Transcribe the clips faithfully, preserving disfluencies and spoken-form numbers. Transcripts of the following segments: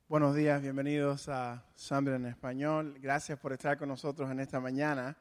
Buenos días, bienvenidos a Summer en Español. Gracias por estar con nosotros en esta mañana.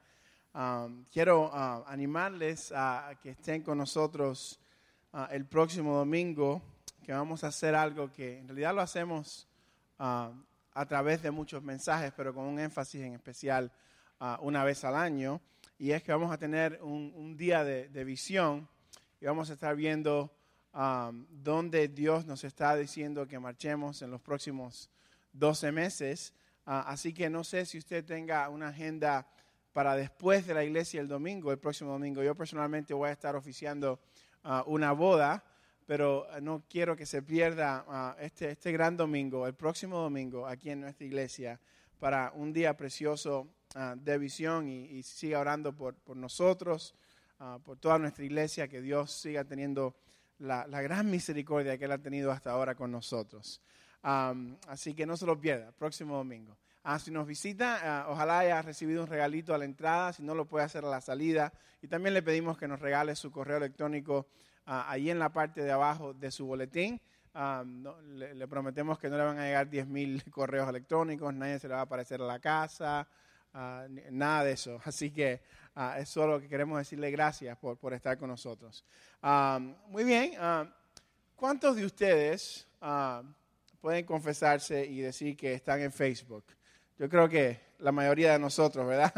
Um, quiero uh, animarles a, a que estén con nosotros uh, el próximo domingo, que vamos a hacer algo que en realidad lo hacemos uh, a través de muchos mensajes, pero con un énfasis en especial uh, una vez al año. Y es que vamos a tener un, un día de, de visión y vamos a estar viendo Um, donde Dios nos está diciendo que marchemos en los próximos doce meses. Uh, así que no sé si usted tenga una agenda para después de la iglesia el domingo, el próximo domingo. Yo personalmente voy a estar oficiando uh, una boda, pero no quiero que se pierda uh, este, este gran domingo, el próximo domingo aquí en nuestra iglesia, para un día precioso uh, de visión y, y siga orando por, por nosotros, uh, por toda nuestra iglesia, que Dios siga teniendo La, la gran misericordia que Él ha tenido hasta ahora con nosotros. Um, así que no se lo pierda, próximo domingo. Ah, si nos visita, uh, ojalá haya recibido un regalito a la entrada, si no lo puede hacer a la salida. Y también le pedimos que nos regale su correo electrónico uh, ahí en la parte de abajo de su boletín. Um, no, le, le prometemos que no le van a llegar diez mil correos electrónicos, nadie se le va a aparecer a la casa, uh, nada de eso. Así que Uh, es solo que queremos decirle gracias por, por estar con nosotros. Um, muy bien, uh, ¿cuántos de ustedes uh, pueden confesarse y decir que están en Facebook? Yo creo que la mayoría de nosotros, ¿verdad?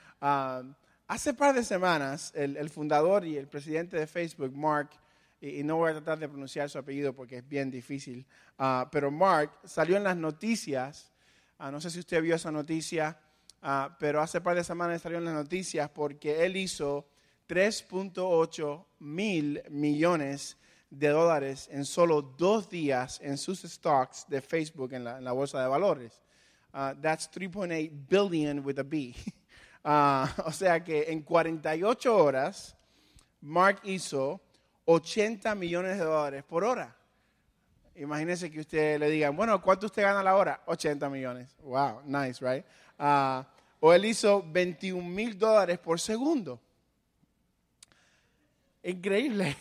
Uh, hace un par de semanas, el, el fundador y el presidente de Facebook, Mark, y, y no voy a tratar de pronunciar su apellido porque es bien difícil, uh, pero Mark salió en las noticias, uh, no sé si usted vio esa noticia, Uh, pero hace par de semanas salió en las noticias porque él hizo tres punto ocho mil millones de dólares en solo dos días en sus stocks de Facebook en la, en la bolsa de valores. Uh, that's three point eight billion with a B. Uh, o sea que en cuarenta y ocho horas, Mark hizo ochenta millones de dólares por hora. Imagínese que usted le digan, bueno, ¿cuánto usted gana a la hora? ochenta millones. Wow, nice, right? Uh, o él hizo veintiún mil dólares por segundo. Increíble.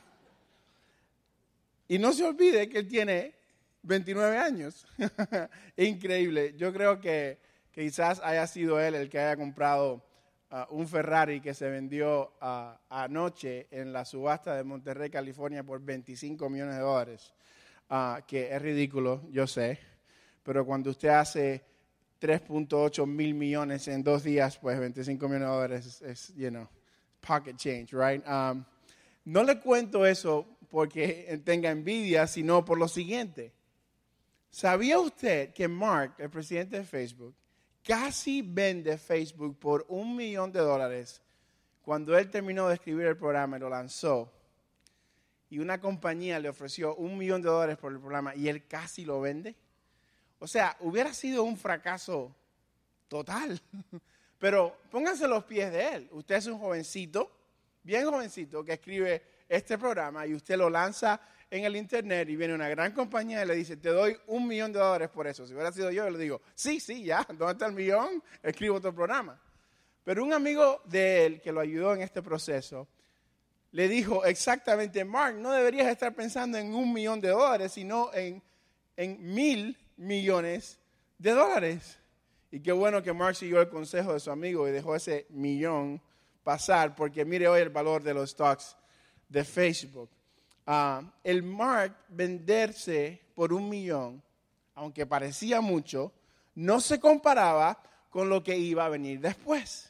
Y no se olvide que él tiene veintinueve años. Increíble. Yo creo que, que quizás haya sido él el que haya comprado uh, un Ferrari que se vendió uh, anoche en la subasta de Monterrey, California, por veinticinco millones de dólares. Uh, que es ridículo, yo sé. Pero cuando usted hace tres punto ocho mil millones en dos días, pues veinticinco millones de dólares es, es, you know, pocket change, right? Um, no le cuento eso porque tenga envidia, sino por lo siguiente. ¿Sabía usted que Mark, el presidente de Facebook, casi vende Facebook por un millón de dólares cuando él terminó de escribir el programa y lo lanzó? Y una compañía le ofreció un millón de dólares por el programa y él casi lo vende. O sea, hubiera sido un fracaso total. Pero pónganse los pies de él. Usted es un jovencito, bien jovencito, que escribe este programa y usted lo lanza en el internet y viene una gran compañía y le dice, te doy un millón de dólares por eso. Si hubiera sido yo, yo le digo, sí, sí, ya, ¿dónde está el millón? Escribo otro programa. Pero un amigo de él que lo ayudó en este proceso le dijo exactamente, Mark, no deberías estar pensando en un millón de dólares, sino en, en mil millones de dólares. Y qué bueno que Mark siguió el consejo de su amigo y dejó ese millón pasar, porque mire hoy el valor de los stocks de Facebook. Uh, el Mark venderse por un millón, aunque parecía mucho, no se comparaba con lo que iba a venir después.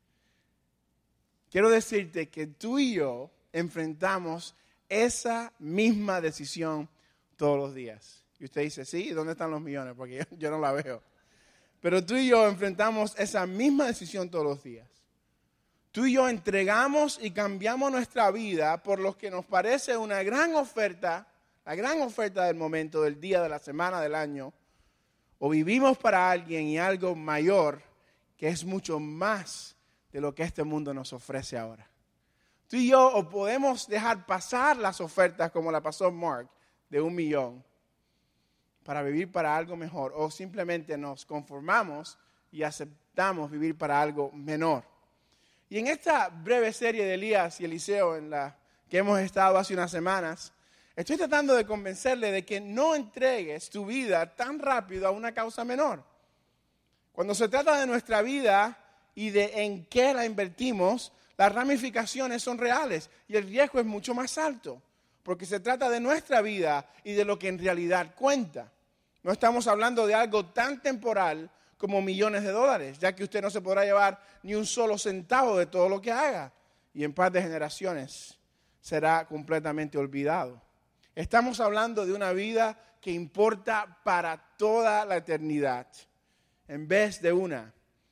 Quiero decirte que tú y yo enfrentamos esa misma decisión todos los días. Y usted dice, sí, ¿dónde están los millones? Porque yo, yo no la veo. Pero tú y yo enfrentamos esa misma decisión todos los días. Tú y yo entregamos y cambiamos nuestra vida por lo que nos parece una gran oferta, la gran oferta del momento, del día, de la semana, del año. O vivimos para alguien y algo mayor que es mucho más de lo que este mundo nos ofrece ahora. Tú y yo o podemos dejar pasar las ofertas como la pasó Mark de un millón para vivir para algo mejor, o simplemente nos conformamos y aceptamos vivir para algo menor. Y en esta breve serie de Elías y Eliseo en la que hemos estado hace unas semanas, Estoy tratando de convencerle de que no entregues tu vida tan rápido a una causa menor. Cuando se trata de nuestra vida y de en qué la invertimos, las ramificaciones son reales y el riesgo es mucho más alto, porque se trata de nuestra vida y de lo que en realidad cuenta. No estamos hablando de algo tan temporal como millones de dólares, ya que usted no se podrá llevar ni un solo centavo de todo lo que haga y en par de generaciones será completamente olvidado. Estamos hablando de una vida que importa para toda la eternidad, en vez de una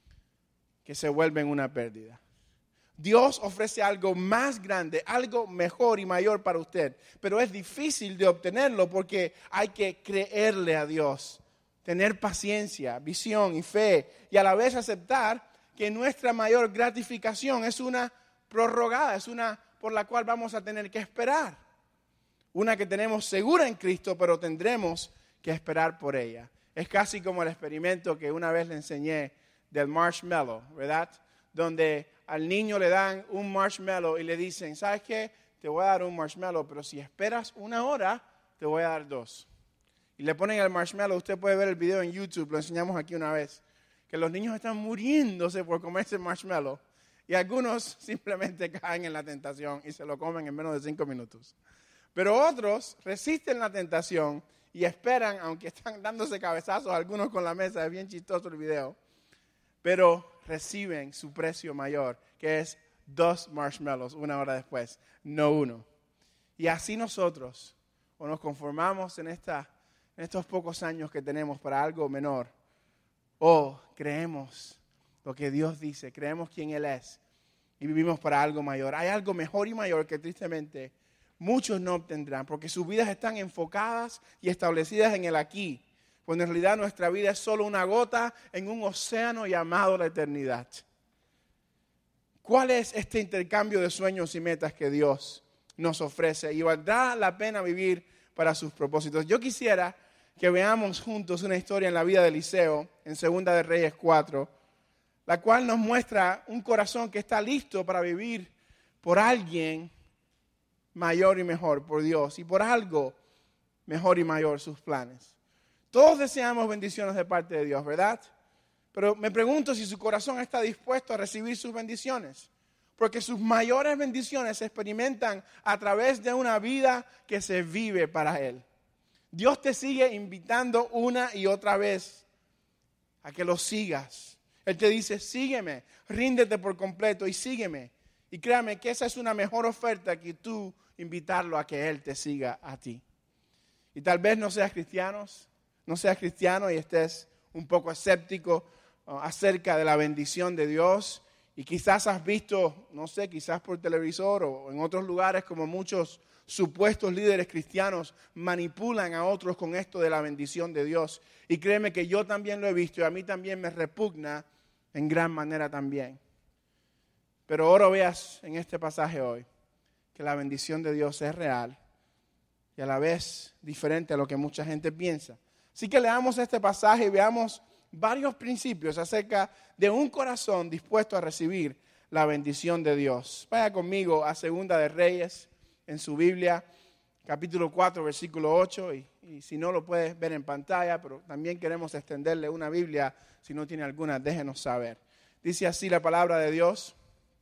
que se vuelve en una pérdida. Dios ofrece algo más grande, algo mejor y mayor para usted, pero es difícil de obtenerlo porque hay que creerle a Dios, tener paciencia, visión y fe, y a la vez aceptar que nuestra mayor gratificación es una prorrogada, es una por la cual vamos a tener que esperar. Una que tenemos segura en Cristo, pero tendremos que esperar por ella. Es casi como el experimento que una vez le enseñé del marshmallow, ¿verdad? Donde al niño le dan un marshmallow y le dicen, ¿sabes qué? Te voy a dar un marshmallow, pero si esperas una hora, te voy a dar dos. Y le ponen el marshmallow, usted puede ver el video en YouTube, lo enseñamos aquí una vez, que los niños están muriéndose por comerse el marshmallow y algunos simplemente caen en la tentación y se lo comen en menos de cinco minutos. Pero otros resisten la tentación y esperan, aunque están dándose cabezazos algunos con la mesa, es bien chistoso el video, pero reciben su precio mayor, que es dos marshmallows una hora después, no uno. Y así nosotros, o nos conformamos en, esta, en estos pocos años que tenemos para algo menor, o creemos lo que Dios dice, creemos quién Él es, y vivimos para algo mayor. Hay algo mejor y mayor que tristemente muchos no obtendrán, porque sus vidas están enfocadas y establecidas en el aquí, cuando en realidad nuestra vida es solo una gota en un océano llamado la eternidad. ¿Cuál es este intercambio de sueños y metas que Dios nos ofrece? Y valdrá la pena vivir para sus propósitos. Yo quisiera que veamos juntos una historia en la vida de Eliseo, en Segunda de Reyes cuatro, la cual nos muestra un corazón que está listo para vivir por alguien mayor y mejor, por Dios, y por algo mejor y mayor, sus planes. Todos deseamos bendiciones de parte de Dios, ¿verdad? Pero me pregunto si su corazón está dispuesto a recibir sus bendiciones, porque sus mayores bendiciones se experimentan a través de una vida que se vive para Él. Dios te sigue invitando una y otra vez a que lo sigas. Él te dice, sígueme, ríndete por completo y sígueme. Y créame que esa es una mejor oferta que tú invitarlo a que Él te siga a ti. Y tal vez no seas cristiano, no seas cristiano y estés un poco escéptico uh, acerca de la bendición de Dios. Y quizás has visto, no sé, quizás por televisor o en otros lugares como muchos supuestos líderes cristianos manipulan a otros con esto de la bendición de Dios. Y créeme que yo también lo he visto y a mí también me repugna en gran manera también. Pero ahora veas en este pasaje hoy que la bendición de Dios es real y a la vez diferente a lo que mucha gente piensa. Así que leamos este pasaje y veamos varios principios acerca de un corazón dispuesto a recibir la bendición de Dios. Vaya conmigo a Segunda de Reyes en su Biblia, capítulo cuatro, versículo ocho, y, y si no lo puedes ver en pantalla, pero también queremos extenderle una Biblia, si no tiene alguna, déjenos saber. Dice así la palabra de Dios.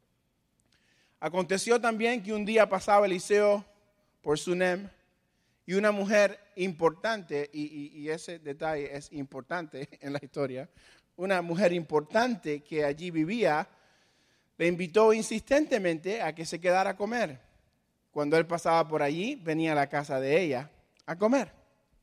Aconteció también que un día pasaba Eliseo por Sunem y una mujer importante, y, y, y ese detalle es importante en la historia, una mujer importante que allí vivía, le invitó insistentemente a que se quedara a comer. Cuando él pasaba por allí, venía a la casa de ella a comer.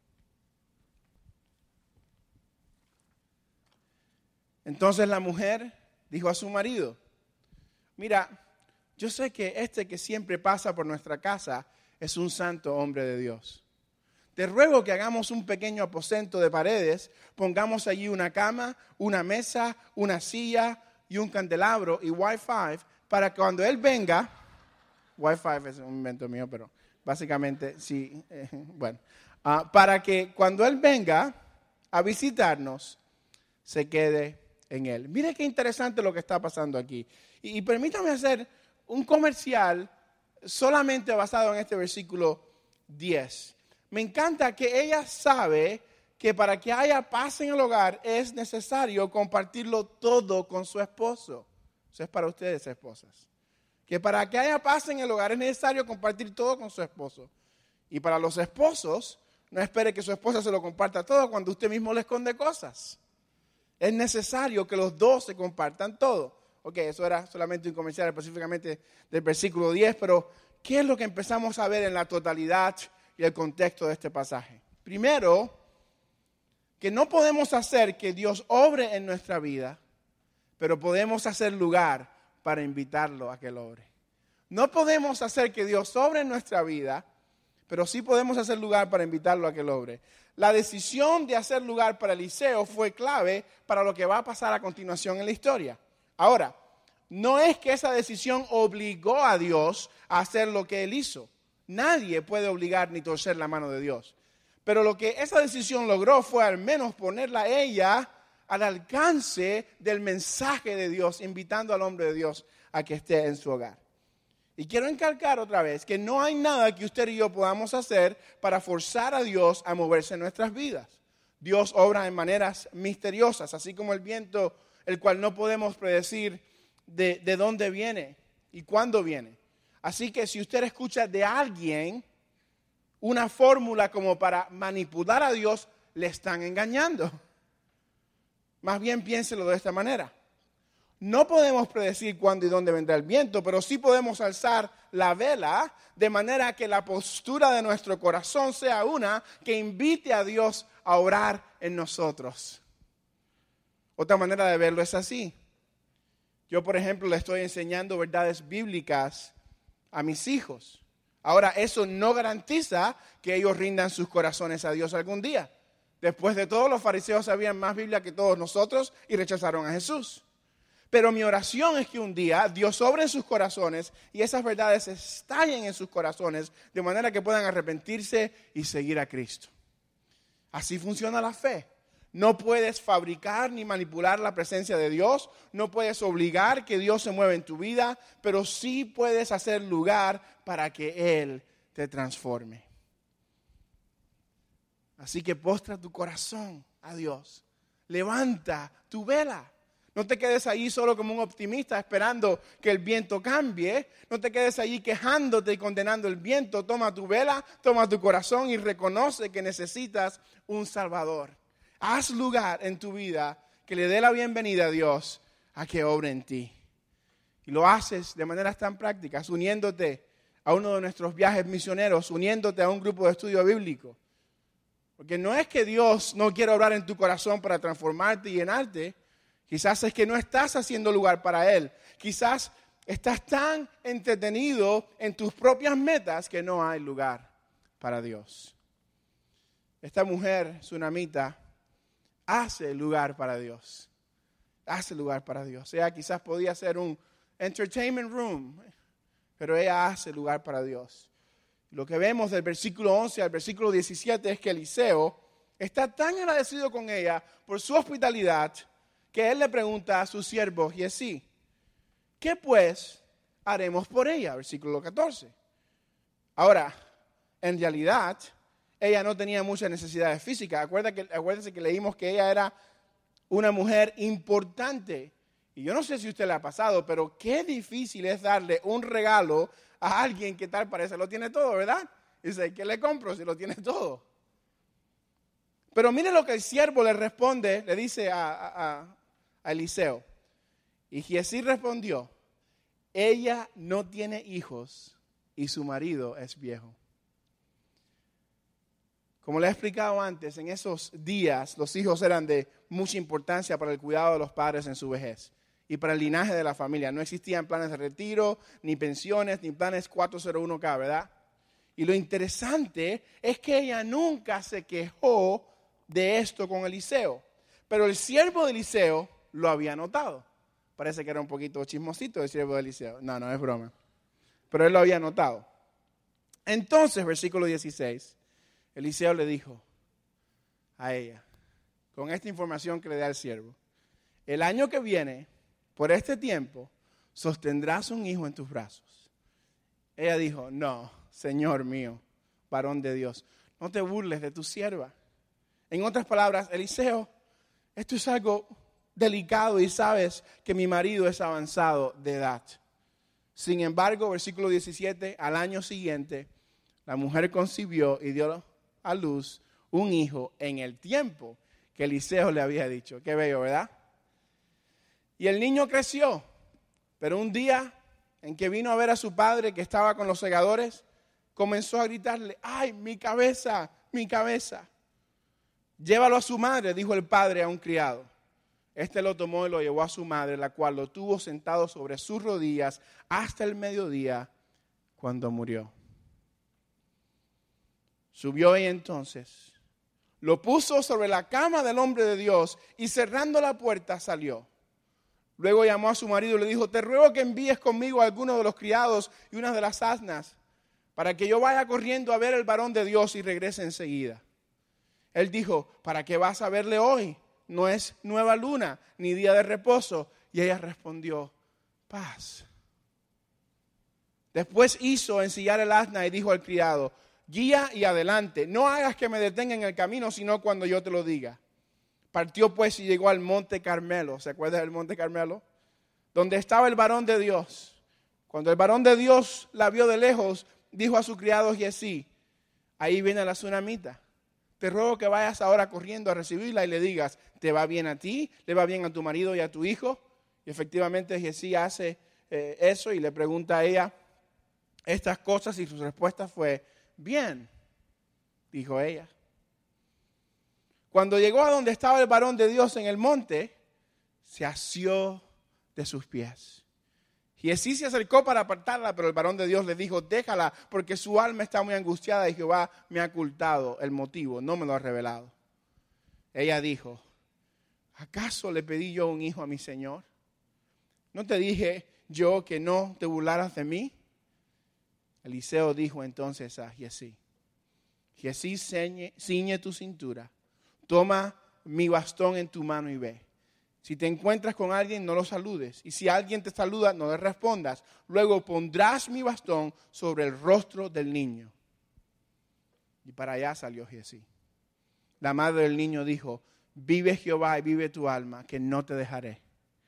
Entonces la mujer dijo a su marido, mira, yo sé que este que siempre pasa por nuestra casa es un santo hombre de Dios. Te ruego que hagamos un pequeño aposento de paredes, pongamos allí una cama, una mesa, una silla y un candelabro y wifi para que cuando él venga, wifi es un invento mío, pero básicamente sí, eh, bueno, uh, para que cuando él venga a visitarnos, se quede en él. Mire qué interesante lo que está pasando aquí. Y, y permítame hacer un comercial solamente basado en este versículo diez. Me encanta que ella sabe que para que haya paz en el hogar es necesario compartirlo todo con su esposo. Eso es para ustedes, esposas. Que para que haya paz en el hogar es necesario compartir todo con su esposo. Y para los esposos, no espere que su esposa se lo comparta todo cuando usted mismo le esconde cosas. Es necesario que los dos se compartan todo. Ok, eso era solamente un comercial específicamente del versículo diez, pero ¿qué es lo que empezamos a ver en la totalidad y el contexto de este pasaje? Primero, que no podemos hacer que Dios obre en nuestra vida, pero podemos hacer lugar para invitarlo a que lo obre. No podemos hacer que Dios obre en nuestra vida, pero sí podemos hacer lugar para invitarlo a que lo obre. La decisión de hacer lugar para Eliseo fue clave para lo que va a pasar a continuación en la historia. Ahora, no es que esa decisión obligó a Dios a hacer lo que él hizo. Nadie puede obligar ni torcer la mano de Dios. Pero lo que esa decisión logró fue al menos ponerla a ella al alcance del mensaje de Dios, invitando al hombre de Dios a que esté en su hogar. Y quiero encalcar otra vez que no hay nada que usted y yo podamos hacer para forzar a Dios a moverse en nuestras vidas. Dios obra en maneras misteriosas, así como el viento, el cual no podemos predecir de, de dónde viene y cuándo viene. Así que si usted escucha de alguien una fórmula como para manipular a Dios, le están engañando. Más bien piénselo de esta manera. No podemos predecir cuándo y dónde vendrá el viento, pero sí podemos alzar la vela de manera que la postura de nuestro corazón sea una que invite a Dios a orar en nosotros. Otra manera de verlo es así. Yo, por ejemplo, le estoy enseñando verdades bíblicas a mis hijos. Ahora, eso no garantiza que ellos rindan sus corazones a Dios algún día. Después de todo, los fariseos sabían más Biblia que todos nosotros y rechazaron a Jesús. Pero mi oración es que un día Dios obre en sus corazones y esas verdades estallen en sus corazones de manera que puedan arrepentirse y seguir a Cristo. Así funciona la fe. No puedes fabricar ni manipular la presencia de Dios, no puedes obligar que Dios se mueva en tu vida, pero sí puedes hacer lugar para que Él te transforme. Así que postra tu corazón a Dios, levanta tu vela. No te quedes ahí solo como un optimista esperando que el viento cambie. No te quedes ahí quejándote y condenando el viento. Toma tu vela, toma tu corazón y reconoce que necesitas un Salvador. Haz lugar en tu vida que le dé la bienvenida a Dios a que obre en ti. Y lo haces de maneras tan prácticas, uniéndote a uno de nuestros viajes misioneros, uniéndote a un grupo de estudio bíblico. Porque no es que Dios no quiera obrar en tu corazón para transformarte y llenarte. Quizás es que no estás haciendo lugar para Él. Quizás estás tan entretenido en tus propias metas que no hay lugar para Dios. Esta mujer tsunamita hace lugar para Dios. Hace lugar para Dios. Ella quizás podía ser un entertainment room, pero ella hace lugar para Dios. Lo que vemos del versículo once al versículo diecisiete es que Eliseo está tan agradecido con ella por su hospitalidad que él le pregunta a su siervo Giesi, ¿qué pues haremos por ella? Versículo catorce. Ahora, en realidad, ella no tenía muchas necesidades físicas. Acuérdense que, acuérdense que leímos que ella era una mujer importante. Y yo no sé si a usted le ha pasado, pero qué difícil es darle un regalo a alguien que tal parece lo tiene todo, ¿verdad? Dice, ¿qué le compro si lo tiene todo? Pero mire lo que el siervo le responde, le dice a, a, a Eliseo. Y Giesi respondió, ella no tiene hijos y su marido es viejo. Como le he explicado antes, en esos días los hijos eran de mucha importancia para el cuidado de los padres en su vejez y para el linaje de la familia. No existían planes de retiro, ni pensiones, ni planes cuatrocientos uno K, ¿verdad? Y lo interesante es que ella nunca se quejó de esto con Eliseo. Pero el siervo de Eliseo lo había notado. Parece que era un poquito chismosito el siervo de Eliseo. No, no es broma. Pero él lo había notado. Entonces, versículo dieciséis, Eliseo le dijo a ella, con esta información que le da el siervo, el año que viene, por este tiempo, sostendrás un hijo en tus brazos. Ella dijo, no, Señor mío, varón de Dios. No te burles de tu sierva. En otras palabras, Eliseo, esto es algo delicado y sabes que mi marido es avanzado de edad. Sin embargo, versículo diecisiete, al año siguiente, la mujer concibió y dio a luz un hijo en el tiempo que Eliseo le había dicho. Qué bello, ¿verdad? Y el niño creció, pero un día en que vino a ver a su padre que estaba con los segadores, comenzó a gritarle, ¡ay, mi cabeza, mi cabeza! Llévalo a su madre, dijo el padre a un criado. Este lo tomó y lo llevó a su madre, la cual lo tuvo sentado sobre sus rodillas hasta el mediodía, cuando murió. Subió y entonces lo puso sobre la cama del hombre de Dios y cerrando la puerta salió. Luego llamó a su marido y le dijo, te ruego que envíes conmigo a algunos de los criados y unas de las asnas, para que yo vaya corriendo a ver al varón de Dios y regrese enseguida. Él dijo, ¿para qué vas a verle hoy? No es nueva luna, ni día de reposo. Y ella respondió, paz. Después hizo ensillar el asna y dijo al criado, guía y adelante, no hagas que me detenga en el camino, sino cuando yo te lo diga. Partió pues y llegó al monte Carmelo. ¿Se acuerdan del monte Carmelo? Donde estaba el varón de Dios. Cuando el varón de Dios la vio de lejos, dijo a su criado Giezi, ahí viene la tsunamita. Te ruego que vayas ahora corriendo a recibirla y le digas, ¿te va bien a ti? ¿Le va bien a tu marido y a tu hijo? Y efectivamente Giezi hace eh, eso y le pregunta a ella estas cosas y su respuesta fue, bien, dijo ella. Cuando llegó a donde estaba el varón de Dios en el monte, se asió de sus pies. Giezi se acercó para apartarla, pero el varón de Dios le dijo, déjala, porque su alma está muy angustiada y Jehová me ha ocultado el motivo, no me lo ha revelado. Ella dijo, ¿acaso le pedí yo un hijo a mi Señor? ¿No te dije yo que no te burlaras de mí? Eliseo dijo entonces a Giezi, Giezi, ciñe, ciñe tu cintura, toma mi bastón en tu mano y ve. Si te encuentras con alguien, no lo saludes. Y si alguien te saluda, no le respondas. Luego pondrás mi bastón sobre el rostro del niño. Y para allá salió Giezi. La madre del niño dijo, vive Jehová y vive tu alma, que no te dejaré.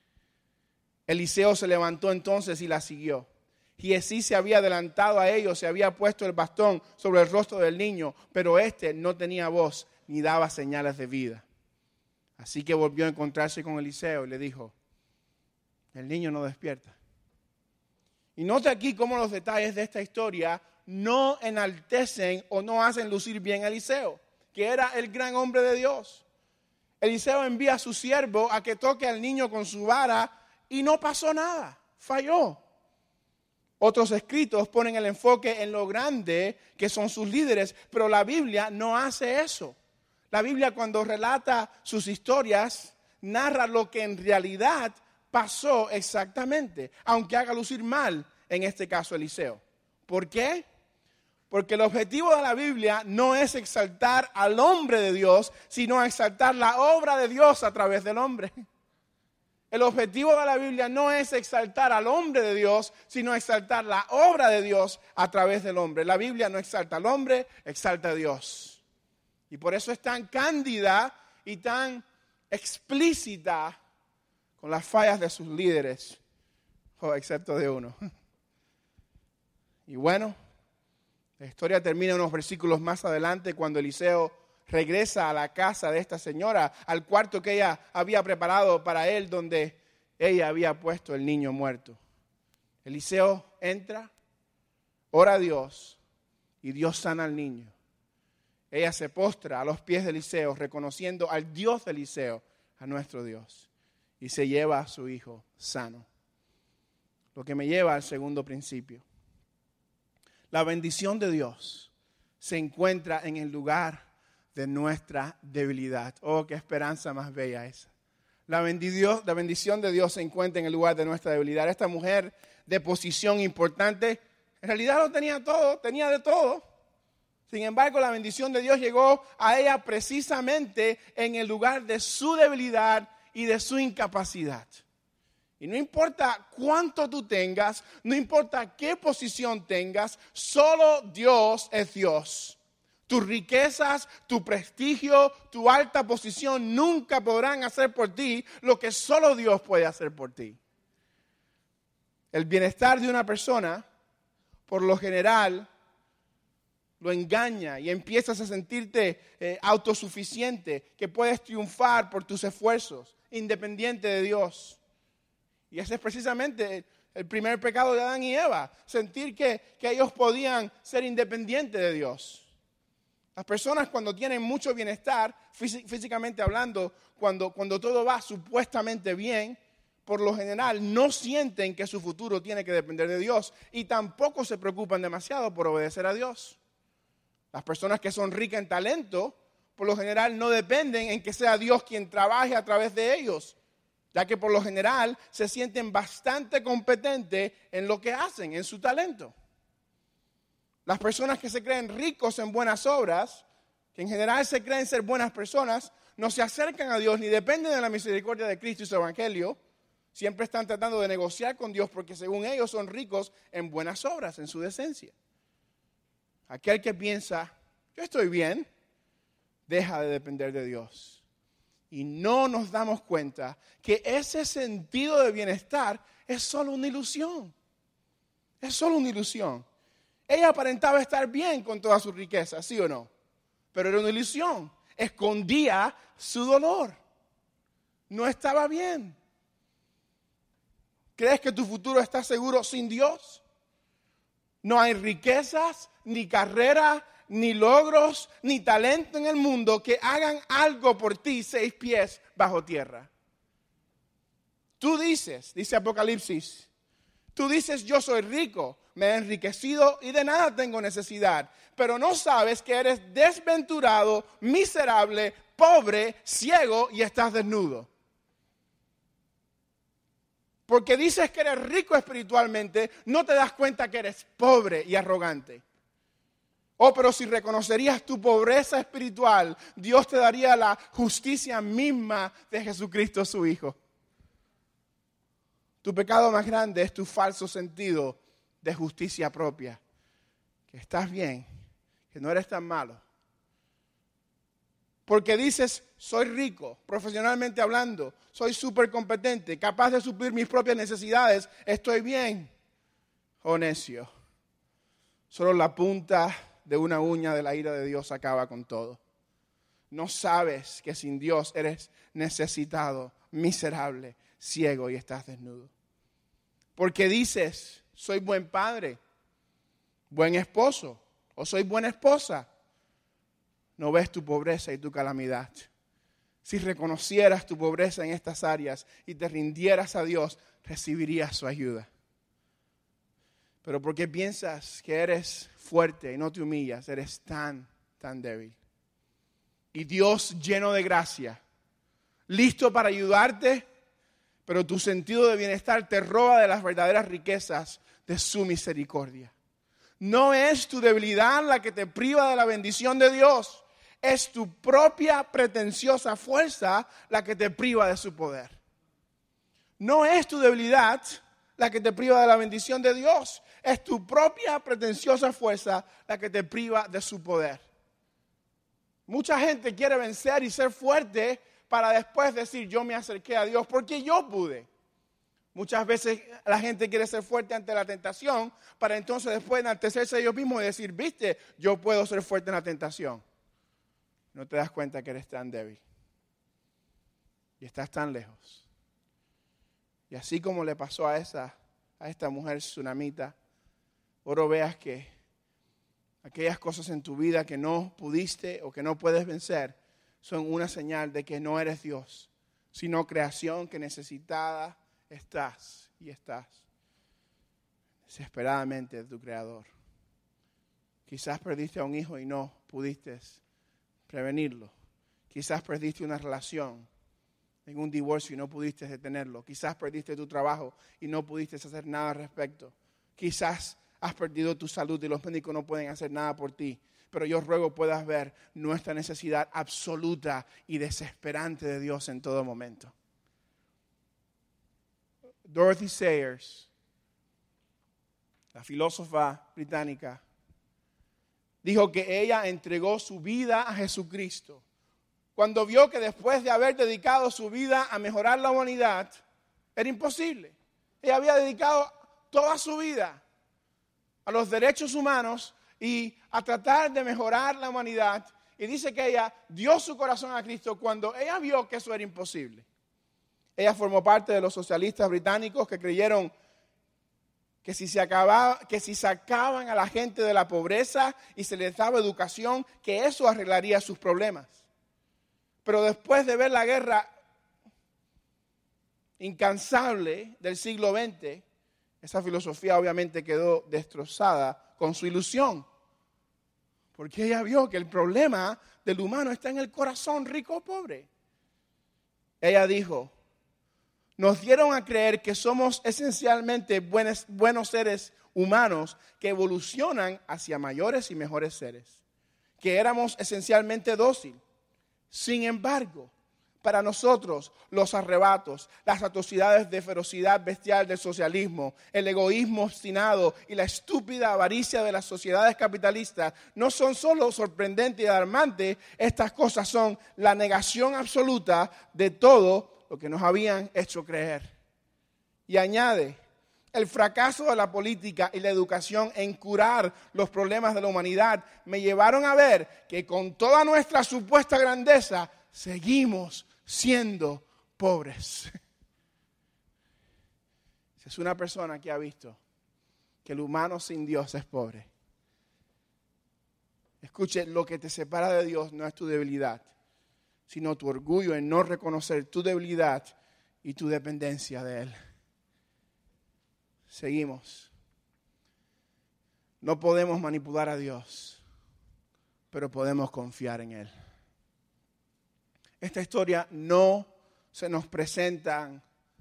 Eliseo se levantó entonces y la siguió. Giezi se había adelantado a ellos, se había puesto el bastón sobre el rostro del niño, pero éste no tenía voz ni daba señales de vida. Así que volvió a encontrarse con Eliseo y le dijo, el niño no despierta. Y note aquí cómo los detalles de esta historia no enaltecen o no hacen lucir bien a Eliseo, que era el gran hombre de Dios. Eliseo envía a su siervo a que toque al niño con su vara y no pasó nada, falló. Otros escritos ponen el enfoque en lo grande que son sus líderes, pero la Biblia no hace eso. La Biblia cuando relata sus historias, narra lo que en realidad pasó exactamente, aunque haga lucir mal, en este caso Eliseo. ¿Por qué? Porque el objetivo de la Biblia no es exaltar al hombre de Dios, sino exaltar la obra de Dios a través del hombre. El objetivo de la Biblia no es exaltar al hombre de Dios, sino exaltar la obra de Dios a través del hombre. La Biblia no exalta al hombre, exalta a Dios. Y por eso es tan cándida y tan explícita con las fallas de sus líderes, oh, excepto de uno. Y bueno, la historia termina unos versículos más adelante cuando Eliseo regresa a la casa de esta señora, al cuarto que ella había preparado para él, donde ella había puesto el niño muerto. Eliseo entra, ora a Dios y Dios sana al niño. Ella se postra a los pies de Eliseo, reconociendo al Dios de Eliseo, a nuestro Dios, y se lleva a su hijo sano. Lo que me lleva al segundo principio. La bendición de Dios se encuentra en el lugar de nuestra debilidad. Oh, qué esperanza más bella esa. La bendición, la bendición de Dios se encuentra en el lugar de nuestra debilidad. Esta mujer de posición importante, en realidad lo tenía todo, tenía de todo. Sin embargo, la bendición de Dios llegó a ella precisamente en el lugar de su debilidad y de su incapacidad. Y no importa cuánto tú tengas, no importa qué posición tengas, solo Dios es Dios. Tus riquezas, tu prestigio, tu alta posición nunca podrán hacer por ti lo que solo Dios puede hacer por ti. El bienestar de una persona, por lo general, lo engaña y empiezas a sentirte eh, autosuficiente, que puedes triunfar por tus esfuerzos, independiente de Dios. Y ese es precisamente el primer pecado de Adán y Eva, sentir que, que ellos podían ser independientes de Dios. Las personas cuando tienen mucho bienestar, fí- físicamente hablando, cuando, cuando todo va supuestamente bien, por lo general no sienten que su futuro tiene que depender de Dios y tampoco se preocupan demasiado por obedecer a Dios. Las personas que son ricas en talento, por lo general no dependen en que sea Dios quien trabaje a través de ellos, ya que por lo general se sienten bastante competentes en lo que hacen, en su talento. Las personas que se creen ricos en buenas obras, que en general se creen ser buenas personas, no se acercan a Dios ni dependen de la misericordia de Cristo y su evangelio. Siempre están tratando de negociar con Dios porque según ellos son ricos en buenas obras, en su decencia. Aquel que piensa, yo estoy bien, deja de depender de Dios. Y no nos damos cuenta que ese sentido de bienestar es solo una ilusión. Es solo una ilusión. Ella aparentaba estar bien con toda su riqueza, ¿sí o no? Pero era una ilusión. Escondía su dolor. No estaba bien. ¿Crees que tu futuro está seguro sin Dios? No hay riquezas, ni carrera, ni logros, ni talento en el mundo que hagan algo por ti seis pies bajo tierra. Tú dices, dice Apocalipsis, tú dices yo soy rico, me he enriquecido y de nada tengo necesidad, pero no sabes que eres desventurado, miserable, pobre, ciego y estás desnudo. Porque dices que eres rico espiritualmente, no te das cuenta que eres pobre y arrogante. Oh, pero si reconocerías tu pobreza espiritual, Dios te daría la justicia misma de Jesucristo su Hijo. Tu pecado más grande es tu falso sentido de justicia propia. Que estás bien, que no eres tan malo. Porque dices, soy rico, profesionalmente hablando, soy súper competente, capaz de suplir mis propias necesidades, estoy bien. Oh necio, solo la punta de una uña de la ira de Dios acaba con todo. No sabes que sin Dios eres necesitado, miserable, ciego y estás desnudo. Porque dices, soy buen padre, buen esposo o soy buena esposa. No ves tu pobreza y tu calamidad. Si reconocieras tu pobreza en estas áreas y te rindieras a Dios, recibirías su ayuda. Pero ¿por qué piensas que eres fuerte y no te humillas? Eres tan, tan débil. Y Dios lleno de gracia, listo para ayudarte, pero tu sentido de bienestar te roba de las verdaderas riquezas de su misericordia. No es tu debilidad la que te priva de la bendición de Dios. Es tu propia pretenciosa fuerza la que te priva de su poder. No es tu debilidad la que te priva de la bendición de Dios. Es tu propia pretenciosa fuerza la que te priva de su poder. Mucha gente quiere vencer y ser fuerte para después decir, yo me acerqué a Dios porque yo pude. Muchas veces la gente quiere ser fuerte ante la tentación para entonces después enaltecerse a ellos mismos y decir, viste, yo puedo ser fuerte en la tentación. No te das cuenta que eres tan débil y estás tan lejos. Y así como le pasó a esa, a esta mujer tsunamita, oro veas que aquellas cosas en tu vida que no pudiste o que no puedes vencer son una señal de que no eres Dios, sino creación que necesitada estás y estás desesperadamente de tu Creador. Quizás perdiste a un hijo y no pudiste prevenirlo. Quizás perdiste una relación en un divorcio y no pudiste detenerlo. Quizás perdiste tu trabajo y no pudiste hacer nada al respecto. Quizás has perdido tu salud y los médicos no pueden hacer nada por ti. Pero yo ruego puedas ver nuestra necesidad absoluta y desesperante de Dios en todo momento. Dorothy Sayers, la filósofa británica, dijo que ella entregó su vida a Jesucristo. Cuando vio que después de haber dedicado su vida a mejorar la humanidad, era imposible. Ella había dedicado toda su vida a los derechos humanos y a tratar de mejorar la humanidad. Y dice que ella dio su corazón a Cristo cuando ella vio que eso era imposible. Ella formó parte de los socialistas británicos que creyeron que si, se acababa, que si sacaban a la gente de la pobreza y se les daba educación, que eso arreglaría sus problemas. Pero después de ver la guerra incansable del siglo veinte, esa filosofía obviamente quedó destrozada con su ilusión. Porque ella vio que el problema del humano está en el corazón rico o pobre. Ella dijo, nos dieron a creer que somos esencialmente buenos, buenos seres humanos que evolucionan hacia mayores y mejores seres. Que éramos esencialmente dóciles. Sin embargo, para nosotros, los arrebatos, las atrocidades de ferocidad bestial del socialismo, el egoísmo obstinado y la estúpida avaricia de las sociedades capitalistas no son solo sorprendentes y alarmantes, estas cosas son la negación absoluta de todo lo que nos habían hecho creer. Y añade, el fracaso de la política y la educación en curar los problemas de la humanidad me llevaron a ver que con toda nuestra supuesta grandeza seguimos siendo pobres. Es una persona que ha visto que el humano sin Dios es pobre. Escuche, lo que te separa de Dios no es tu debilidad, sino tu orgullo en no reconocer tu debilidad y tu dependencia de Él. Seguimos. No podemos manipular a Dios, pero podemos confiar en Él. Esta historia no se nos presenta,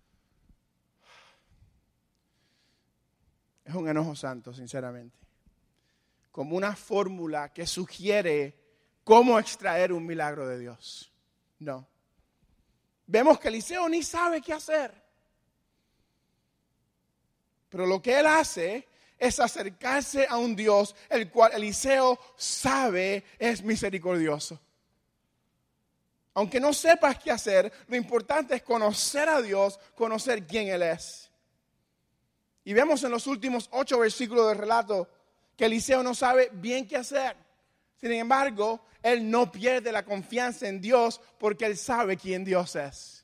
es un enojo santo, sinceramente, como una fórmula que sugiere cómo extraer un milagro de Dios. No. Vemos que Eliseo ni sabe qué hacer. Pero lo que él hace es acercarse a un Dios el cual Eliseo sabe es misericordioso. Aunque no sepas qué hacer, lo importante es conocer a Dios, conocer quién Él es. Y vemos en los últimos ocho versículos del relato que Eliseo no sabe bien qué hacer. Sin embargo, él no pierde la confianza en Dios porque él sabe quién Dios es.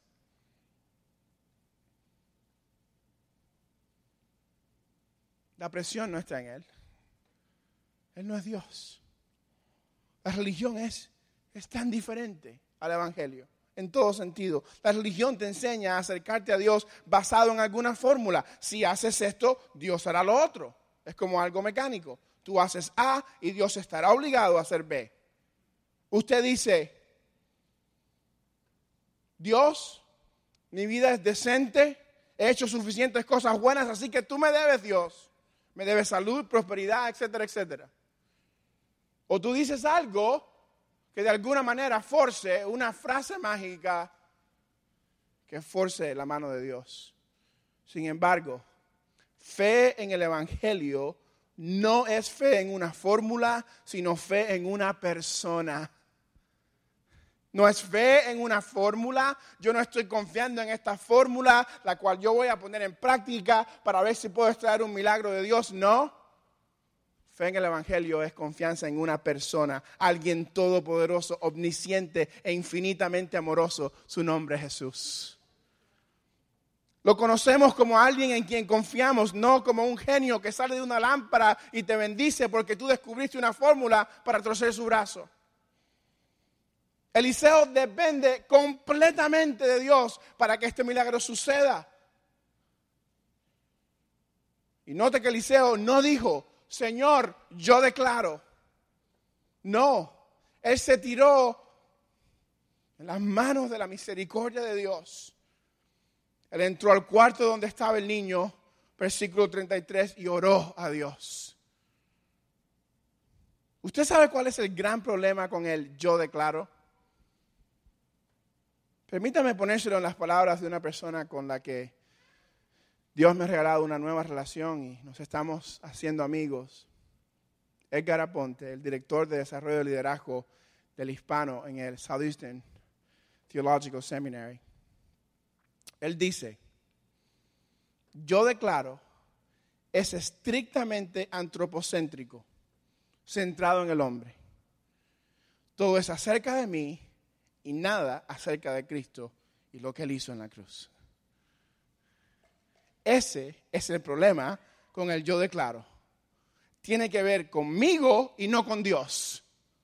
La presión no está en él. Él no es Dios. La religión es, es tan diferente al Evangelio, en todo sentido. La religión te enseña a acercarte a Dios basado en alguna fórmula. Si haces esto, Dios hará lo otro. Es como algo mecánico. Tú haces A y Dios estará obligado a hacer B. Usted dice, Dios, mi vida es decente, he hecho suficientes cosas buenas, así que tú me debes, Dios. Me debes salud, prosperidad, etcétera, etcétera. O tú dices algo que de alguna manera force, una frase mágica que force la mano de Dios. Sin embargo, fe en el Evangelio no es fe en una fórmula, sino fe en una persona. No es fe en una fórmula. Yo no estoy confiando en esta fórmula, la cual yo voy a poner en práctica para ver si puedo extraer un milagro de Dios. No. Fe en el Evangelio es confianza en una persona, alguien todopoderoso, omnisciente e infinitamente amoroso. Su nombre es Jesús. Lo conocemos como alguien en quien confiamos, no como un genio que sale de una lámpara y te bendice porque tú descubriste una fórmula para torcer su brazo. Eliseo depende completamente de Dios para que este milagro suceda. Y note que Eliseo no dijo, Señor, yo declaro. No, él se tiró en las manos de la misericordia de Dios. Él entró al cuarto donde estaba el niño, versículo treinta y tres, y oró a Dios. ¿Usted sabe cuál es el gran problema con el yo declaro? Permítame ponérselo en las palabras de una persona con la que Dios me ha regalado una nueva relación y nos estamos haciendo amigos. Edgar Aponte, el director de desarrollo de liderazgo del hispano en el Southeastern Theological Seminary. Él dice, yo declaro es estrictamente antropocéntrico, centrado en el hombre. Todo es acerca de mí y nada acerca de Cristo y lo que Él hizo en la cruz. Ese es el problema con el yo declaro. Tiene que ver conmigo y no con Dios.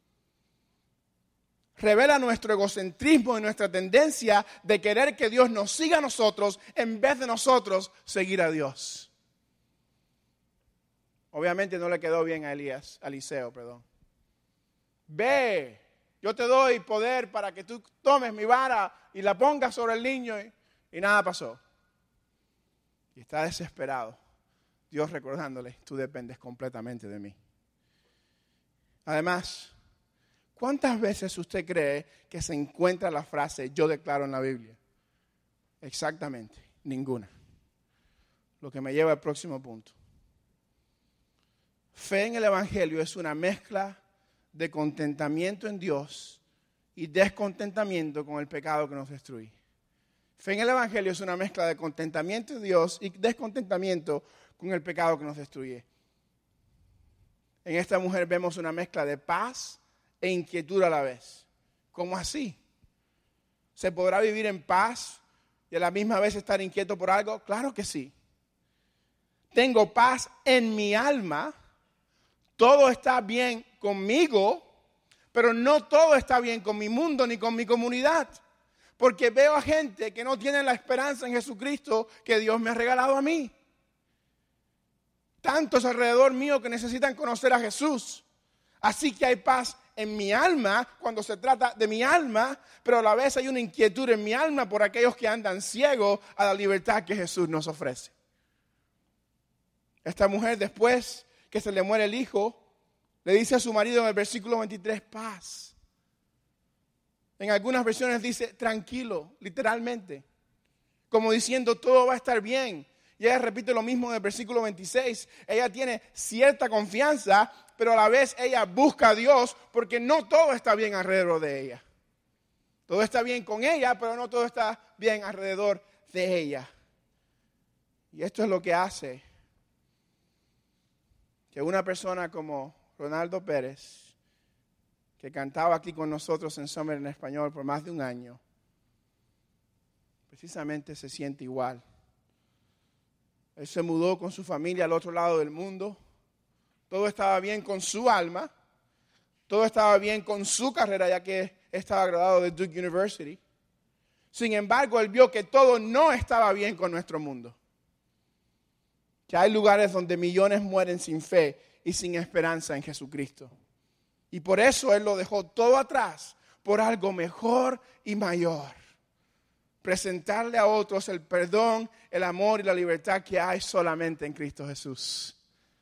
Revela nuestro egocentrismo y nuestra tendencia de querer que Dios nos siga a nosotros en vez de nosotros seguir a Dios. Obviamente no le quedó bien a Elías, a Eliseo, perdón. Ve, yo te doy poder para que tú tomes mi vara y la pongas sobre el niño y, y nada pasó. Y está desesperado. Dios recordándole, tú dependes completamente de mí. Además, ¿cuántas veces usted cree que se encuentra la frase yo declaro en la Biblia? Exactamente, ninguna. Lo que me lleva al próximo punto. Fe en el Evangelio es una mezcla de contentamiento en Dios y descontentamiento con el pecado que nos destruye. Fe en el Evangelio es una mezcla de contentamiento en Dios y descontentamiento con el pecado que nos destruye. En esta mujer vemos una mezcla de paz e inquietud a la vez. ¿Cómo así? ¿Se podrá vivir en paz y a la misma vez estar inquieto por algo? Claro que sí. Tengo paz en mi alma, todo está bien conmigo, pero no todo está bien con mi mundo ni con mi comunidad. Porque veo a gente que no tiene la esperanza en Jesucristo que Dios me ha regalado a mí. Tantos alrededor mío que necesitan conocer a Jesús. Así que hay paz en mi alma cuando se trata de mi alma, pero a la vez hay una inquietud en mi alma por aquellos que andan ciegos a la libertad que Jesús nos ofrece. Esta mujer, después que se le muere el hijo, le dice a su marido en el versículo veintitrés, paz. En algunas versiones dice tranquilo, literalmente, como diciendo todo va a estar bien. Y ella repite lo mismo en el versículo veintiséis. Ella tiene cierta confianza, pero a la vez ella busca a Dios porque no todo está bien alrededor de ella. Todo está bien con ella, pero no todo está bien alrededor de ella. Y esto es lo que hace que una persona como Ronaldo Pérez, que cantaba aquí con nosotros en Summer en español por más de un año, precisamente se siente igual. Él se mudó con su familia al otro lado del mundo. Todo estaba bien con su alma. Todo estaba bien con su carrera, ya que estaba graduado de Duke University. Sin embargo, él vio que todo no estaba bien con nuestro mundo. Que hay lugares donde millones mueren sin fe y sin esperanza en Jesucristo. Y por eso él lo dejó todo atrás por algo mejor y mayor. Presentarle a otros el perdón, el amor y la libertad que hay solamente en Cristo Jesús.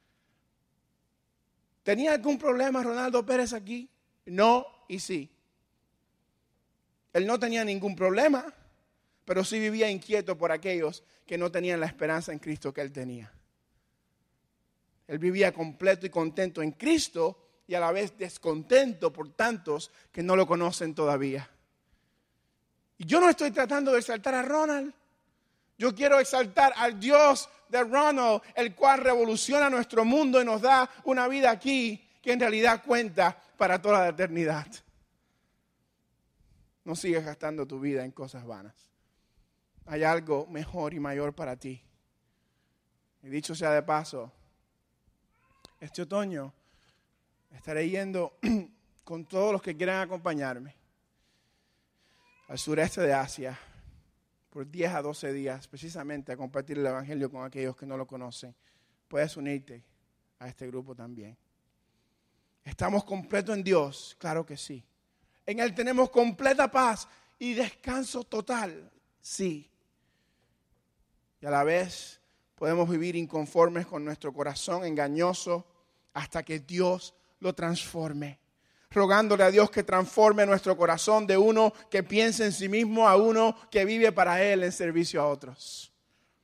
¿Tenía algún problema Ronaldo Pérez aquí? No y sí. Él no tenía ningún problema, pero sí vivía inquieto por aquellos que no tenían la esperanza en Cristo que él tenía. Él vivía completo y contento en Cristo y a la vez descontento por tantos que no lo conocen todavía. Y yo no estoy tratando de exaltar a Ronald. Yo quiero exaltar al Dios de Ronald, el cual revoluciona nuestro mundo y nos da una vida aquí que en realidad cuenta para toda la eternidad. No sigas gastando tu vida en cosas vanas. Hay algo mejor y mayor para ti. Y dicho sea de paso, este otoño estaré yendo con todos los que quieran acompañarme al sureste de Asia por diez a doce días, precisamente a compartir el Evangelio con aquellos que no lo conocen. Puedes unirte a este grupo también. ¿Estamos completos en Dios? Claro que sí. En Él tenemos completa paz y descanso total. Sí. Y a la vez podemos vivir inconformes con nuestro corazón engañoso hasta que Dios lo transforme. Rogándole a Dios que transforme nuestro corazón de uno que piensa en sí mismo a uno que vive para Él en servicio a otros.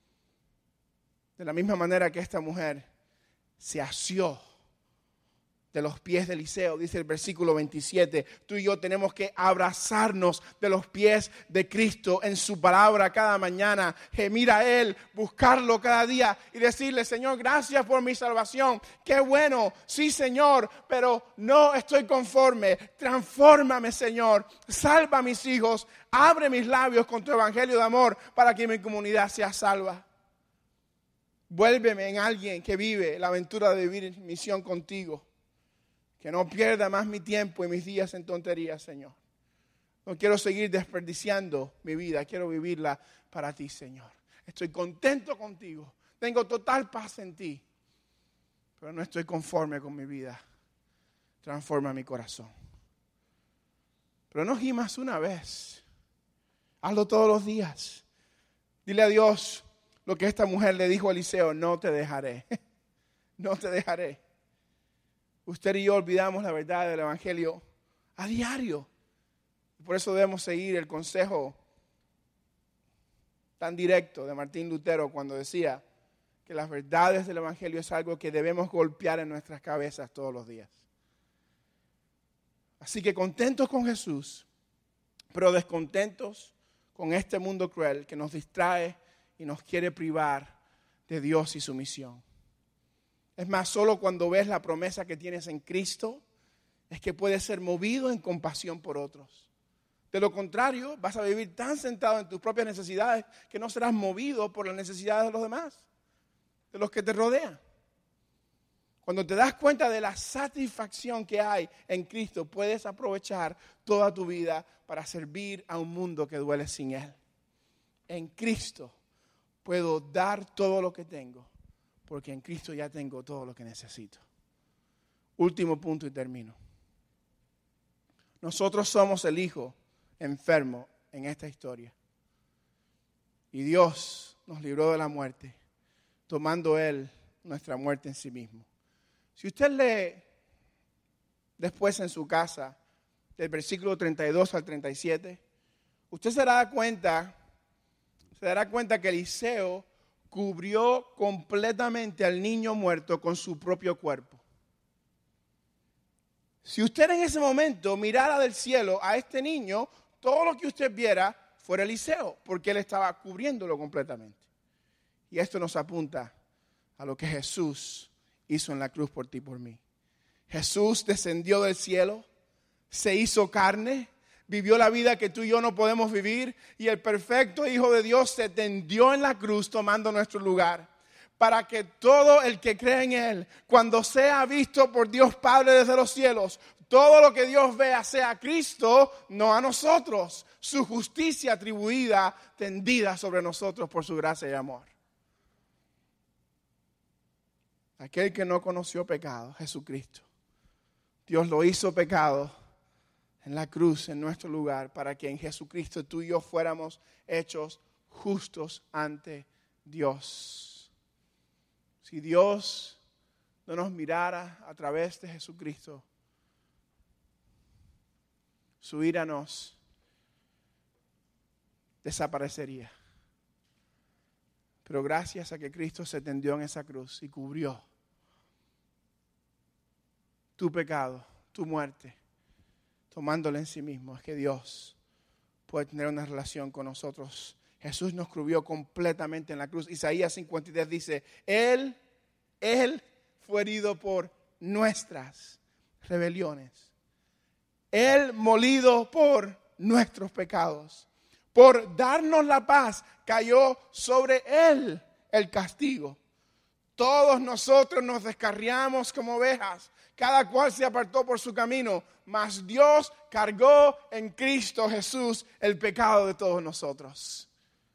De la misma manera que esta mujer se asió de los pies de Eliseo, dice el versículo veintisiete. Tú y yo tenemos que abrazarnos de los pies de Cristo en su palabra cada mañana, gemir a Él, buscarlo cada día y decirle: Señor, gracias por mi salvación. Qué bueno, sí, Señor, pero no estoy conforme. Transfórmame, Señor. Salva a mis hijos. Abre mis labios con tu evangelio de amor para que mi comunidad sea salva. Vuélveme en alguien que vive la aventura de vivir en misión contigo. Que no pierda más mi tiempo y mis días en tonterías, Señor. No quiero seguir desperdiciando mi vida. Quiero vivirla para ti, Señor. Estoy contento contigo. Tengo total paz en ti. Pero no estoy conforme con mi vida. Transforma mi corazón. Pero no gimas una vez. Hazlo todos los días. Dile a Dios lo que esta mujer le dijo a Eliseo: no te dejaré. No te dejaré. Usted y yo olvidamos la verdad del evangelio a diario. Por eso debemos seguir el consejo tan directo de Martín Lutero cuando decía que las verdades del evangelio es algo que debemos golpear en nuestras cabezas todos los días. Así que contentos con Jesús, pero descontentos con este mundo cruel que nos distrae y nos quiere privar de Dios y su misión. Es más, solo cuando ves la promesa que tienes en Cristo es que puedes ser movido en compasión por otros. De lo contrario, vas a vivir tan centrado en tus propias necesidades que no serás movido por las necesidades de los demás, de los que te rodean. Cuando te das cuenta de la satisfacción que hay en Cristo, puedes aprovechar toda tu vida para servir a un mundo que duele sin Él. En Cristo puedo dar todo lo que tengo, porque en Cristo ya tengo todo lo que necesito. Último punto y termino. Nosotros somos el hijo enfermo en esta historia. Y Dios nos libró de la muerte, tomando Él nuestra muerte en sí mismo. Si usted lee después en su casa, del versículo treinta y dos al treinta y siete, usted se dará cuenta, se dará cuenta que Eliseo cubrió completamente al niño muerto con su propio cuerpo. Si usted en ese momento mirara del cielo a este niño, todo lo que usted viera fuera Eliseo, porque él estaba cubriéndolo completamente. Y esto nos apunta a lo que Jesús hizo en la cruz por ti y por mí. Jesús descendió del cielo, se hizo carne, vivió la vida que tú y yo no podemos vivir, y el perfecto Hijo de Dios se tendió en la cruz tomando nuestro lugar, para que todo el que cree en Él, cuando sea visto por Dios Padre desde los cielos, todo lo que Dios vea sea a Cristo, no a nosotros, su justicia atribuida, tendida sobre nosotros por su gracia y amor. Aquel que no conoció pecado, Jesucristo, Dios lo hizo pecado en la cruz, en nuestro lugar, para que en Jesucristo tú y yo fuéramos hechos justos ante Dios. Si Dios no nos mirara a través de Jesucristo, su ira nos desaparecería. Pero gracias a que Cristo se tendió en esa cruz y cubrió tu pecado, tu muerte, tomándole en sí mismo, es que Dios puede tener una relación con nosotros. Jesús nos cubrió completamente en la cruz. Isaías cincuenta y tres dice, Él, Él fue herido por nuestras rebeliones. Él molido por nuestros pecados. Por darnos la paz, cayó sobre Él el castigo. Todos nosotros nos descarriamos como ovejas. Cada cual se apartó por su camino. Mas Dios cargó en Cristo Jesús el pecado de todos nosotros.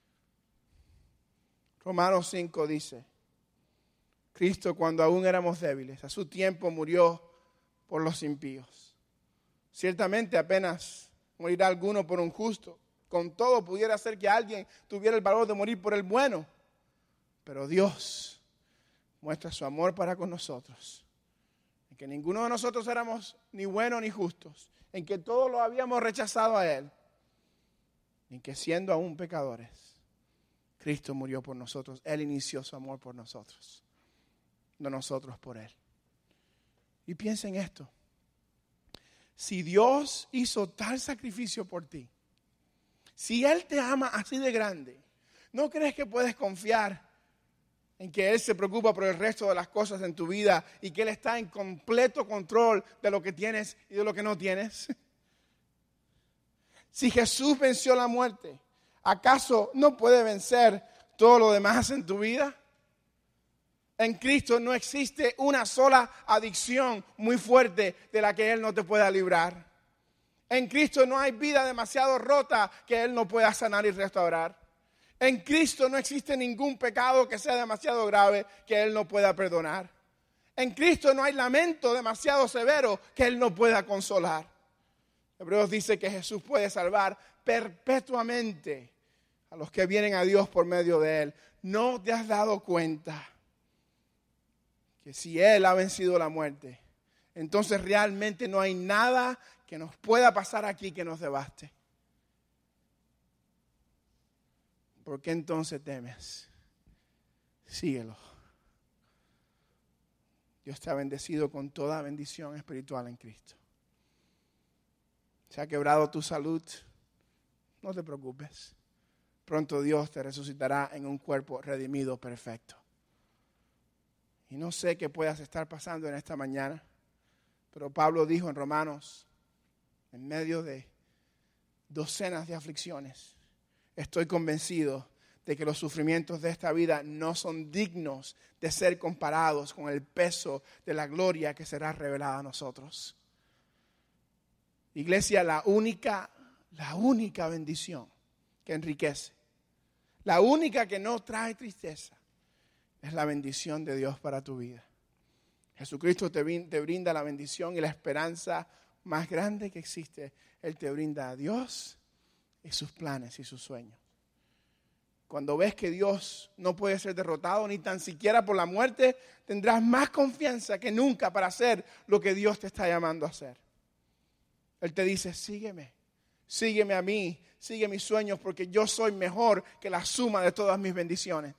Romanos cinco dice, Cristo cuando aún éramos débiles, a su tiempo murió por los impíos. Ciertamente apenas morirá alguno por un justo. Con todo pudiera ser que alguien tuviera el valor de morir por el bueno. Pero Dios muestra su amor para con nosotros. En que ninguno de nosotros éramos ni buenos ni justos. En que todos lo habíamos rechazado a Él. En que siendo aún pecadores, Cristo murió por nosotros. Él inició su amor por nosotros. No nosotros por Él. Y piensa en esto. Si Dios hizo tal sacrificio por ti, si Él te ama así de grande, ¿no crees que puedes confiar en que Él se preocupa por el resto de las cosas en tu vida y que Él está en completo control de lo que tienes y de lo que no tienes? Si Jesús venció la muerte, ¿acaso no puede vencer todo lo demás en tu vida? En Cristo no existe una sola adicción muy fuerte de la que Él no te pueda librar. En Cristo no hay vida demasiado rota que Él no pueda sanar y restaurar. En Cristo no existe ningún pecado que sea demasiado grave que Él no pueda perdonar. En Cristo no hay lamento demasiado severo que Él no pueda consolar. Hebreos dice que Jesús puede salvar perpetuamente a los que vienen a Dios por medio de Él. ¿No te has dado cuenta que si Él ha vencido la muerte, entonces realmente no hay nada que nos pueda pasar aquí que nos devaste? ¿Por qué entonces temes? Síguelo. Dios te ha bendecido con toda bendición espiritual en Cristo. Se ha quebrado tu salud, no te preocupes. Pronto Dios te resucitará en un cuerpo redimido perfecto. Y no sé qué puedas estar pasando en esta mañana, pero Pablo dijo en Romanos, en medio de docenas de aflicciones, estoy convencido de que los sufrimientos de esta vida no son dignos de ser comparados con el peso de la gloria que será revelada a nosotros. Iglesia, la única, la única bendición que enriquece, la única que no trae tristeza, es la bendición de Dios para tu vida. Jesucristo te, te brinda la bendición y la esperanza más grande que existe. Él te brinda a Dios y sus planes y sus sueños. Cuando ves que Dios no puede ser derrotado ni tan siquiera por la muerte, tendrás más confianza que nunca para hacer lo que Dios te está llamando a hacer. Él te dice, sígueme, sígueme a mí, sigue mis sueños porque yo soy mejor que la suma de todas mis bendiciones.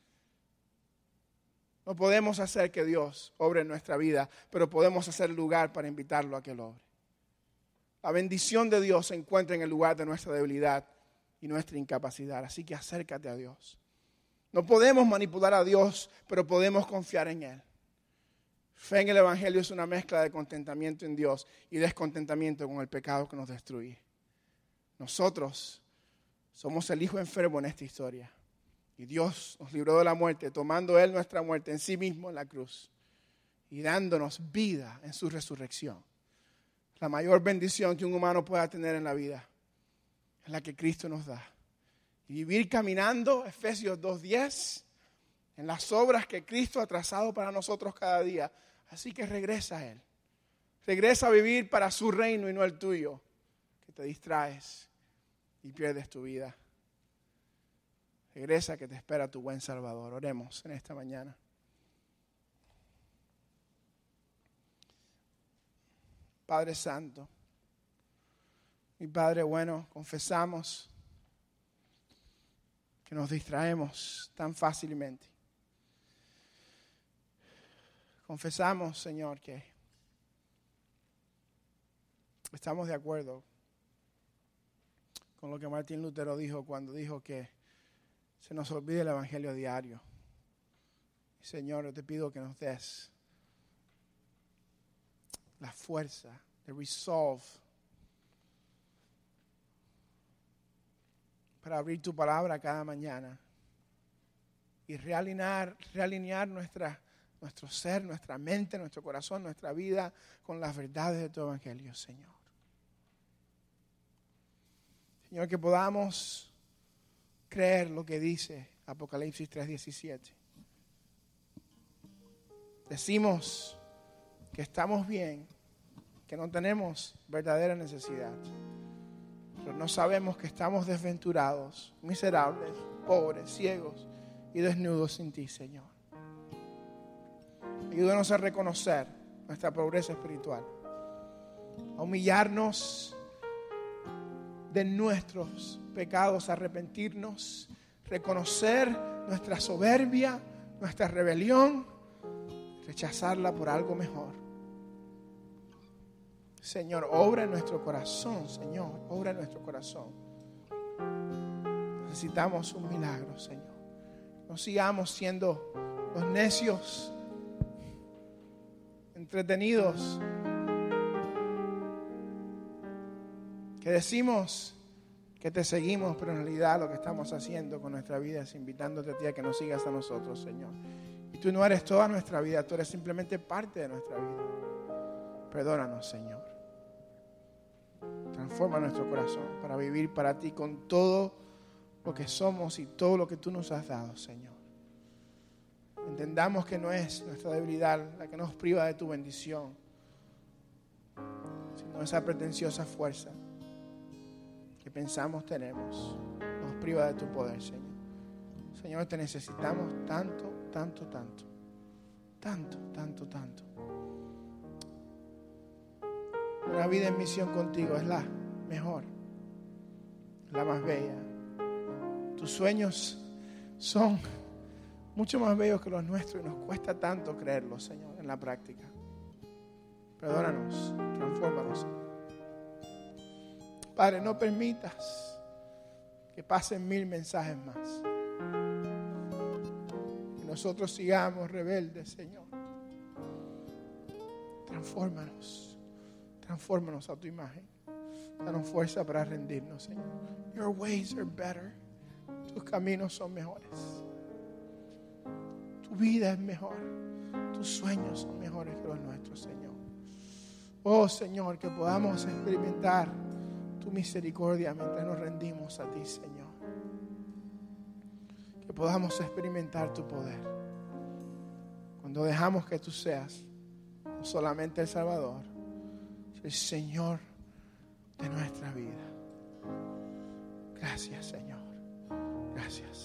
No podemos hacer que Dios obre en nuestra vida, pero podemos hacer lugar para invitarlo a que lo obre. La bendición de Dios se encuentra en el lugar de nuestra debilidad y nuestra incapacidad. Así que acércate a Dios. No podemos manipular a Dios, pero podemos confiar en Él. Fe en el Evangelio es una mezcla de contentamiento en Dios y descontentamiento con el pecado que nos destruye. Nosotros somos el hijo enfermo en esta historia. Y Dios nos libró de la muerte, tomando Él nuestra muerte en sí mismo en la cruz y dándonos vida en su resurrección. La mayor bendición que un humano pueda tener en la vida es la que Cristo nos da. Y vivir caminando, Efesios dos diez, en las obras que Cristo ha trazado para nosotros cada día. Así que regresa a Él. Regresa a vivir para su reino y no el tuyo, que te distraes y pierdes tu vida. Regresa que te espera tu buen Salvador. Oremos en esta mañana. Padre Santo, mi Padre bueno, confesamos que nos distraemos tan fácilmente. Confesamos, Señor, que estamos de acuerdo con lo que Martín Lutero dijo cuando dijo que se nos olvide el Evangelio diario. Señor, yo te pido que nos des la fuerza de resolve para abrir tu palabra cada mañana y realinear, realinear nuestra, nuestro ser, nuestra mente, nuestro corazón, nuestra vida con las verdades de tu Evangelio, Señor. Señor, que podamos creer lo que dice Apocalipsis tres diecisiete. Decimos que estamos bien, que no tenemos verdadera necesidad, pero no sabemos que estamos desventurados, miserables, pobres, ciegos y desnudos sin ti, Señor. Ayúdanos a reconocer nuestra pobreza espiritual, a humillarnos de nuestros pecados, arrepentirnos, reconocer nuestra soberbia, nuestra rebelión, rechazarla por algo mejor. Señor, obra en nuestro corazón, Señor, obra en nuestro corazón. Necesitamos un milagro, Señor. No sigamos siendo los necios, entretenidos, que decimos que te seguimos, pero en realidad lo que estamos haciendo con nuestra vida es invitándote a ti a que nos sigas a nosotros, Señor. Y tú no eres toda nuestra vida, tú eres simplemente parte de nuestra vida. Perdónanos, Señor. Transforma nuestro corazón para vivir para ti con todo lo que somos y todo lo que tú nos has dado, Señor. Entendamos que no es nuestra debilidad la que nos priva de tu bendición, sino esa pretenciosa fuerza que pensamos tenemos, nos priva de tu poder, Señor. Señor, te necesitamos tanto, tanto, tanto, tanto, tanto, tanto. Una vida en misión contigo es la mejor, la más bella. Tus sueños son mucho más bellos que los nuestros y nos cuesta tanto creerlos, Señor, en la práctica. Perdónanos, transfórmanos, Señor. Padre, no permitas que pasen mil mensajes más. Que nosotros sigamos rebeldes, Señor. Transfórmanos, transfórmanos a tu imagen. Danos fuerza para rendirnos, Señor. Your ways are better. Tus caminos son mejores. Tu vida es mejor. Tus sueños son mejores que los nuestros, Señor. Oh, Señor, que podamos experimentar tu misericordia mientras nos rendimos a ti, Señor. Que podamos experimentar tu poder cuando dejamos que tú seas no solamente el Salvador, el Señor de nuestra vida. Gracias, Señor. Gracias.